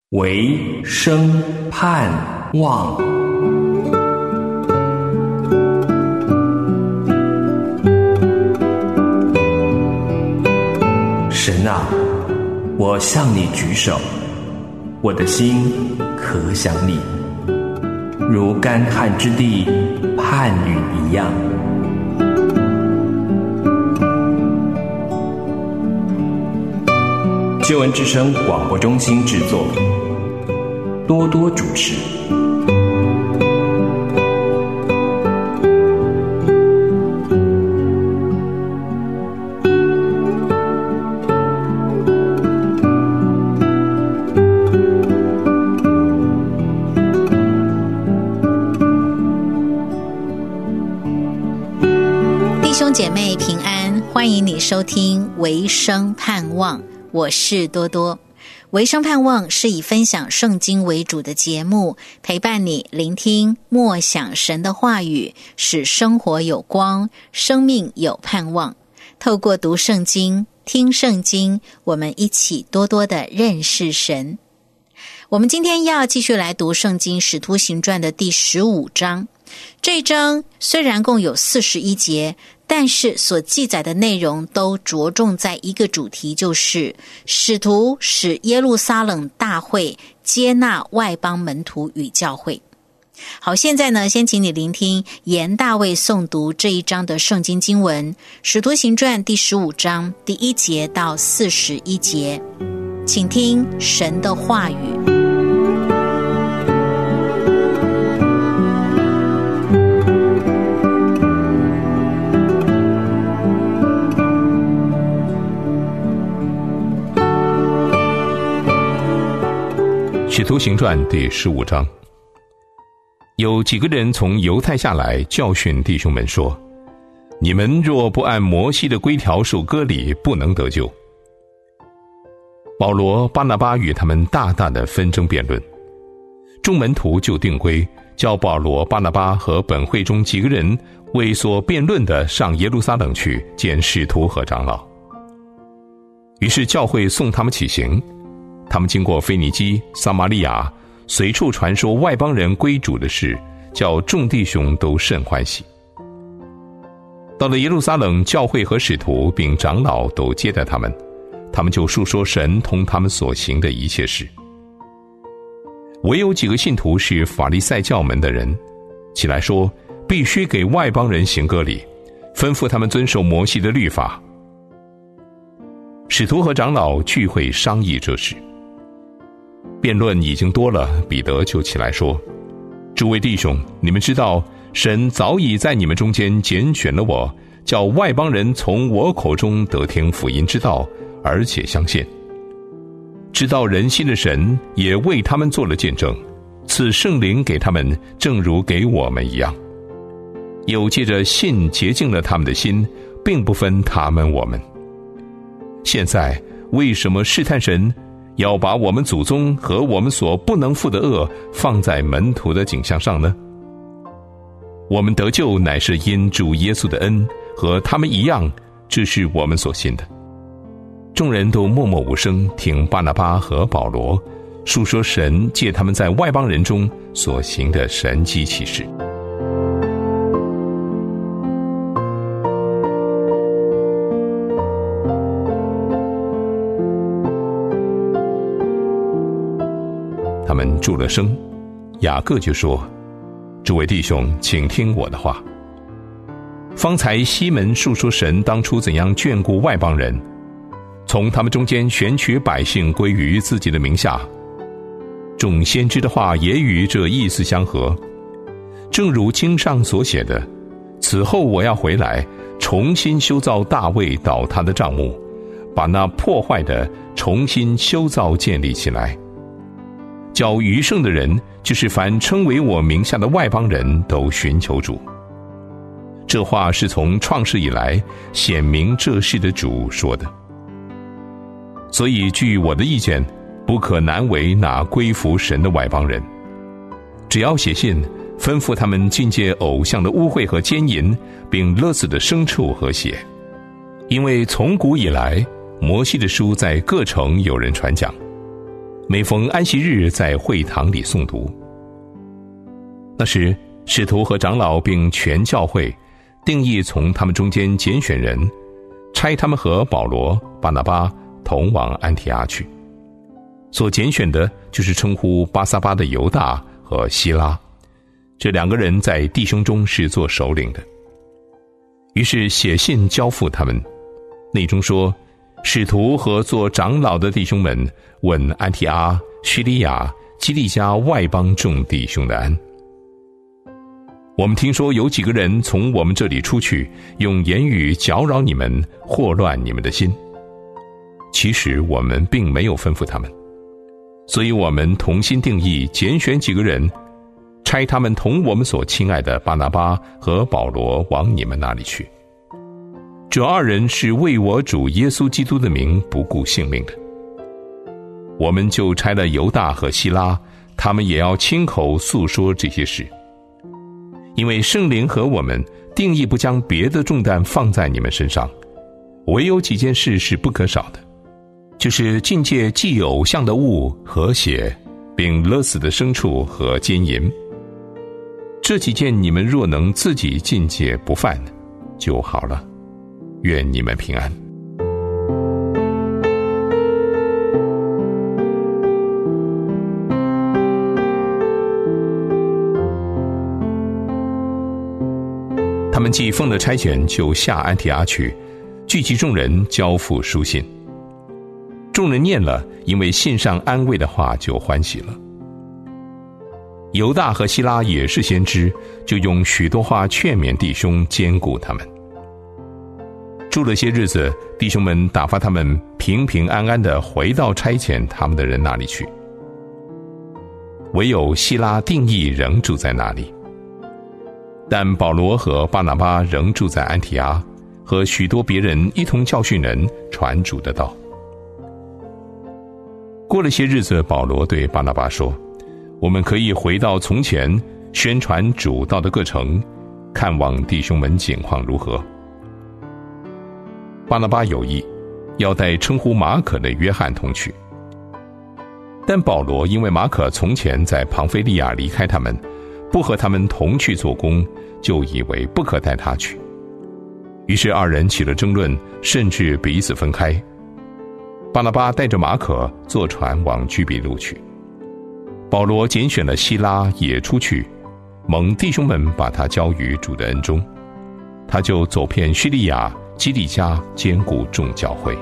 唯生盼望。神啊，我向你举手，我的心可想你，如干旱之地盼雨一样。救恩之声广播中心制作，多多主持。 弟兄姐妹平安，欢迎你收听唯生盼望，我是多多。唯生盼望是以分享圣经为主的节目，陪伴你聆听默想神的话语，使生活有光，生命有盼望。透过读圣经、听圣经，我们一起多多的认识神。我们今天要继续来读圣经使徒行传的第15章。这一章虽然共有41节，但是所记载的内容都着重在一个主题，就是使徒使耶路撒冷大会接纳外邦门徒与教会。好，现在呢，先请你聆听严大卫诵读这一章的圣经经文，使徒行传第15章第1节到41节，请听神的话语。 使徒行传第15章，有几个人从犹太下来教训弟兄们说：你们若不按摩西的规条受割礼，不能得救。保罗、巴拿巴与他们大大的纷争辩论，众门徒就定规，叫保罗、巴拿巴和本会中几个人为所辩论的上耶路撒冷去见使徒和长老。于是教会送他们起行，他们经过腓尼基、撒玛利亚，随处传说外邦人归主的事，叫众弟兄都甚欢喜。到了耶路撒冷，教会和使徒并长老都接待他们，他们就述说神同他们所行的一切事。唯有几个信徒是法利赛教门的人，起来说必须给外邦人行割礼，吩咐他们遵守摩西的律法。使徒和长老聚会商议这事，辩论已经多了，彼得就起来说：诸位弟兄，你们知道神早已在你们中间拣选了我，叫外邦人从我口中得听福音之道，而且相信。知道人心的神也为他们做了见证，赐圣灵给他们，正如给我们一样。又借着信洁净了他们的心，并不分他们我们。现在为什么试探神，要把我们祖宗和我们所不能负的恶放在门徒的景象上呢？我们得救乃是因主耶稣的恩，和他们一样，这是我们所信的。众人都默默无声，听巴拿巴和保罗述说神借他们在外邦人中所行的神迹奇事。他们住了声，雅各就说：诸位弟兄，请听我的话。方才西门述说神当初怎样眷顾外邦人，从他们中间选取百姓归于自己的名下。众先知的话也与这意思相合，正如经上所写的：此后我要回来，重新修造大卫倒塌的帐幕，把那破坏的重新修造建立起来，叫余剩的人，就是凡称为我名下的外邦人，都寻求主。这话是从创世以来显明这事的主说的。所以据我的意见，不可难为那归服神的外邦人，只要写信吩咐他们禁戒偶像的污秽和奸淫，并勒死的牲畜和血。因为从古以来，摩西的书在各城有人传讲， 每逢安息日在会堂里诵读。那时使徒和长老并全教会定义从他们中间拣选人，差他们和保罗、巴拿巴同往安提阿去。所拣选的就是称呼巴撒巴的犹大和希拉，这2个人在弟兄中是做首领的。于是写信交付他们，内中说，使徒和做长老的弟兄们问安提阿、叙利亚、基利家外邦众弟兄的安。我们听说有几个人从我们这里出去，用言语搅扰你们，祸乱你们的心。其实我们并没有吩咐他们，所以我们同心定义，拣选几个人，差他们同我们所亲爱的巴拿巴和保罗往你们那里去。这2人是为我主耶稣基督的名不顾性命的。我们就差了犹大和希拉，他们也要亲口诉说这些事。因为圣灵和我们定义不将别的重担放在你们身上，唯有几件事是不可少的，就是禁戒祭偶像的物和血，并勒死的牲畜和奸淫。这几件你们若能自己禁戒不犯就好了。愿你们平安。他们既奉了差遣，就下安提阿去，聚集众人，交付书信。众人念了，因为信上安慰的话，就欢喜了。犹大和希拉也是先知，就用许多话劝勉弟兄，坚固他们。住了些日子，弟兄们打发他们平平安安地回到差遣他们的人那里去。唯有希拉定义仍住在那里。但保罗和巴拿巴仍住在安提阿，和许多别人一同教训人，传主的道。过了些日子，保罗对巴拿巴说，我们可以回到从前，宣传主道的各城，看望弟兄们景况如何。巴拿巴有意要带称呼马可的约翰同去，但保罗因为马可从前在庞菲利亚离开他们，不和他们同去做工，就以为不可带他去。于是2人起了争论，甚至彼此分开。巴拿巴带着马可坐船往居比路去，保罗拣选了希拉也出去，蒙弟兄们把他交于主的恩中，他就走遍叙利亚、基利家，坚固众教会。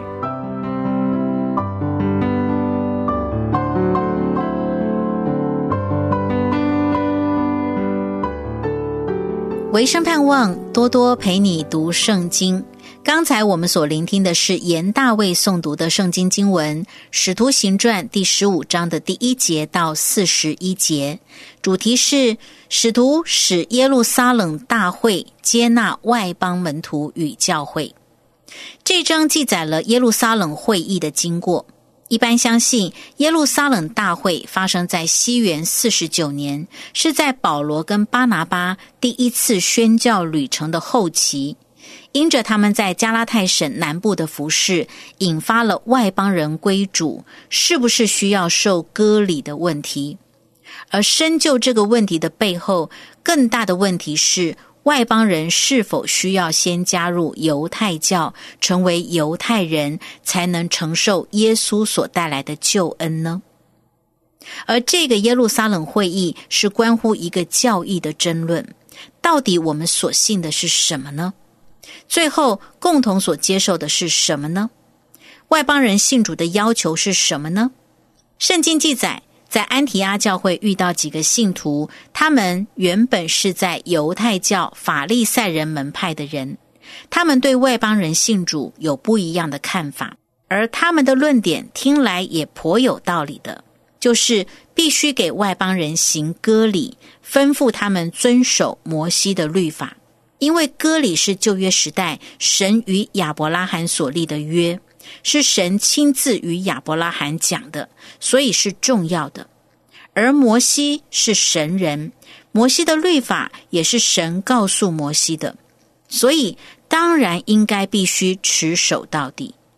维生盼望多多陪你读圣经。刚才我们所聆听的是严大卫诵读的圣经经文，使徒行传第15章的第1节到41节，主题是使徒使耶路撒冷大会接纳外邦门徒与教会。这章记载了耶路撒冷会议的经过。一般相信耶路撒冷大会发生在西元49年，是在保罗跟巴拿巴第一次宣教旅程的后期，因着他们在加拉太省南部的服事，引发了外邦人归主是不是需要受割礼的问题。而深究这个问题的背后，更大的问题是外邦人是否需要先加入犹太教，成为犹太人，才能承受耶稣所带来的救恩呢？而这个耶路撒冷会议是关乎一个教义的争论，到底我们所信的是什么呢？最后共同所接受的是什么呢？外邦人信主的要求是什么呢？圣经记载，在安提阿教会遇到几个信徒，他们原本是在犹太教法利赛人门派的人，他们对外邦人信主有不一样的看法，而他们的论点听来也颇有道理的，就是必须给外邦人行割礼，吩咐他们遵守摩西的律法。因为割礼是旧约时代神与亚伯拉罕所立的约，是神亲自与亚伯拉罕讲的，所以是重要的。而摩西是神人，摩西的律法也是神告诉摩西的，所以当然应该必须持守到底。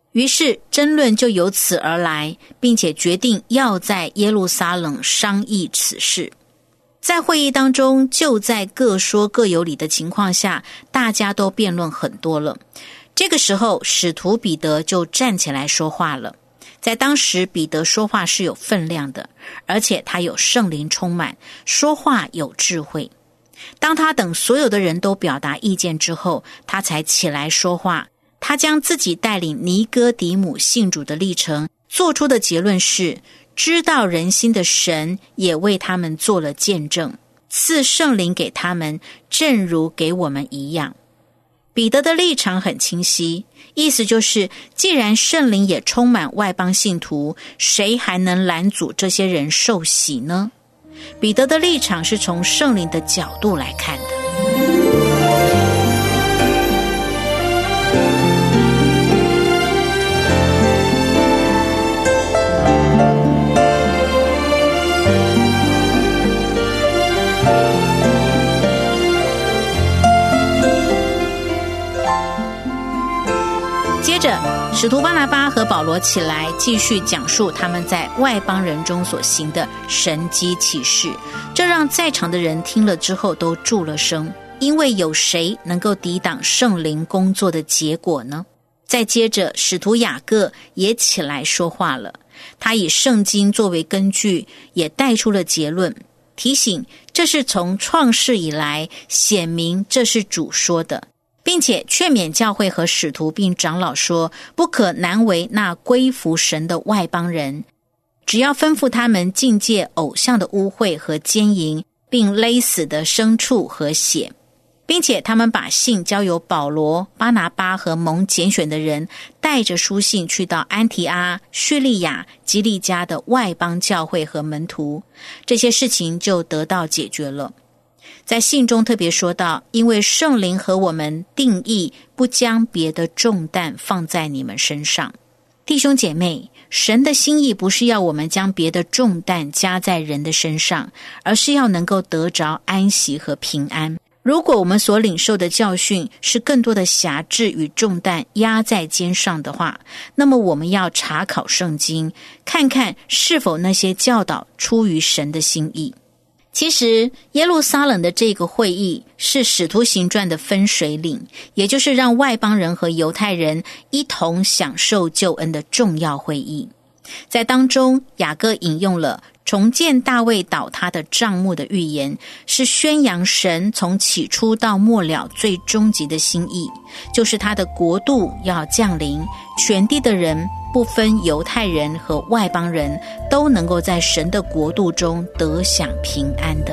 于是争论就由此而来，并且决定要在耶路撒冷商议此事。在会议当中，就在各说各有理的情况下，大家都辩论很多了。这个时候，使徒彼得就站起来说话了。在当时，彼得说话是有分量的，而且他有圣灵充满，说话有智慧。当他等所有的人都表达意见之后，他才起来说话。他将自己带领尼哥底母信主的历程做出的结论是，知道人心的神也为他们做了见证，赐圣灵给他们，正如给我们一样。彼得的立场很清晰，意思就是，既然圣灵也充满外邦信徒，谁还能拦阻这些人受洗呢？彼得的立场是从圣灵的角度来看的。接着，使徒巴拿巴和保罗起来继续讲述他们在外邦人中所行的神迹奇事，这让在场的人听了之后都住了声，因为有谁能够抵挡圣灵工作的结果呢？再接着，使徒雅各也起来说话了，他以圣经作为根据，也带出了结论，提醒这是从创世以来显明这是主说的，并且劝勉教会和使徒并长老说，不可难为那归服神的外邦人，只要吩咐他们禁戒偶像的污秽和奸淫，并勒死的牲畜和血，并且他们把信交由保罗、巴拿巴和蒙拣选的人，带着书信去到安提阿、叙利亚、基利家的外邦教会和门徒，这些事情就得到解决了。在信中特别说到，因为圣灵和我们定义不将别的重担放在你们身上。弟兄姐妹，神的心意不是要我们将别的重担加在人的身上，而是要能够得着安息和平安。如果我们所领受的教训是更多的辖制与重担压在肩上的话，那么我们要查考圣经，看看是否那些教导出于神的心意。其实耶路撒冷的这个会议是使徒行传的分水岭，也就是让外邦人和犹太人一同享受救恩的重要会议。在当中，雅各引用了重建大卫倒塌的帐幕的预言，是宣扬神从起初到末了最终极的心意，就是他的国度要降临，全地的人不分犹太人和外邦人，都能够在神的国度中得享平安的。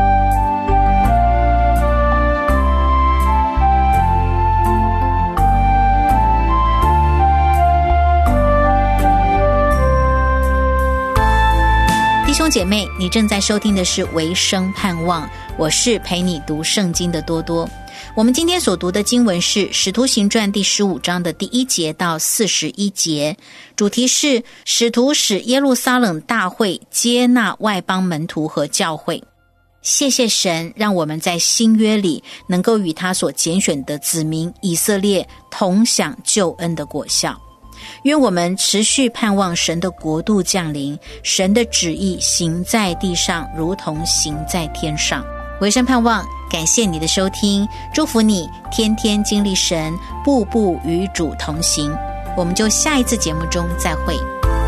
弟兄姐妹，你正在收听的是维生盼望，我是陪你读圣经的多多。我们今天所读的经文是《使徒行传》第15章的第1节到41节，主题是使徒使耶路撒冷大会接纳外邦门徒和教会。谢谢神，让我们在新约里能够与他所拣选的子民以色列同享救恩的果效。愿我们持续盼望神的国度降临，神的旨意行在地上，如同行在天上。维生盼望，感谢你的收听，祝福你天天经历神，步步与主同行。我们就下一次节目中再会。